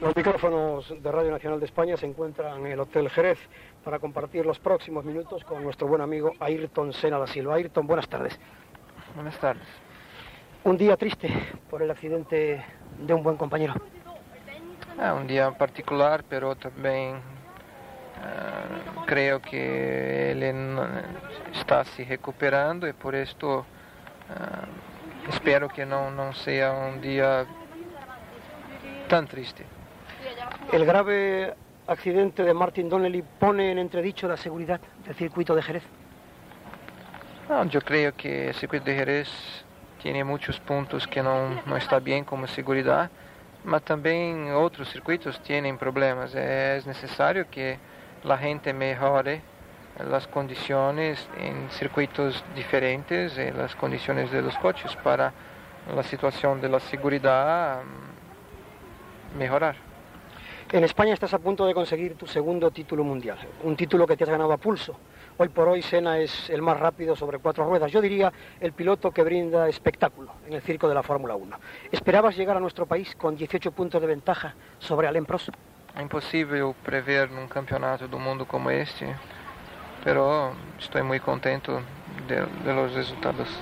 Los micrófonos de Radio Nacional de España se encuentran en el Hotel Jerez para compartir los próximos minutos con nuestro buen amigo Ayrton Senna da Silva. Ayrton, buenas tardes. Buenas tardes. Un día triste por el accidente de un buen compañero. Un día particular, pero también creo que él está se recuperando y por esto espero que no sea un día tan triste. El grave accidente de Martin Donnelly pone en entredicho la seguridad del circuito de Jerez. Yo creo que el circuito de Jerez tiene muchos puntos que no está bien como seguridad, pero también otros circuitos tienen problemas. Es necesario que la gente mejore las condiciones en circuitos diferentes, en las condiciones de los coches para la situación de la seguridad mejorar. En España estás a punto de conseguir tu segundo título mundial, un título que te has ganado a pulso. Hoy por hoy Senna es el más rápido sobre 4 ruedas, yo diría el piloto que brinda espectáculo en el circo de la Fórmula 1. ¿Esperabas llegar a nuestro país con 18 puntos de ventaja sobre Alain Prost? Es imposible prever un campeonato del mundo como este, pero estoy muy contento de los resultados.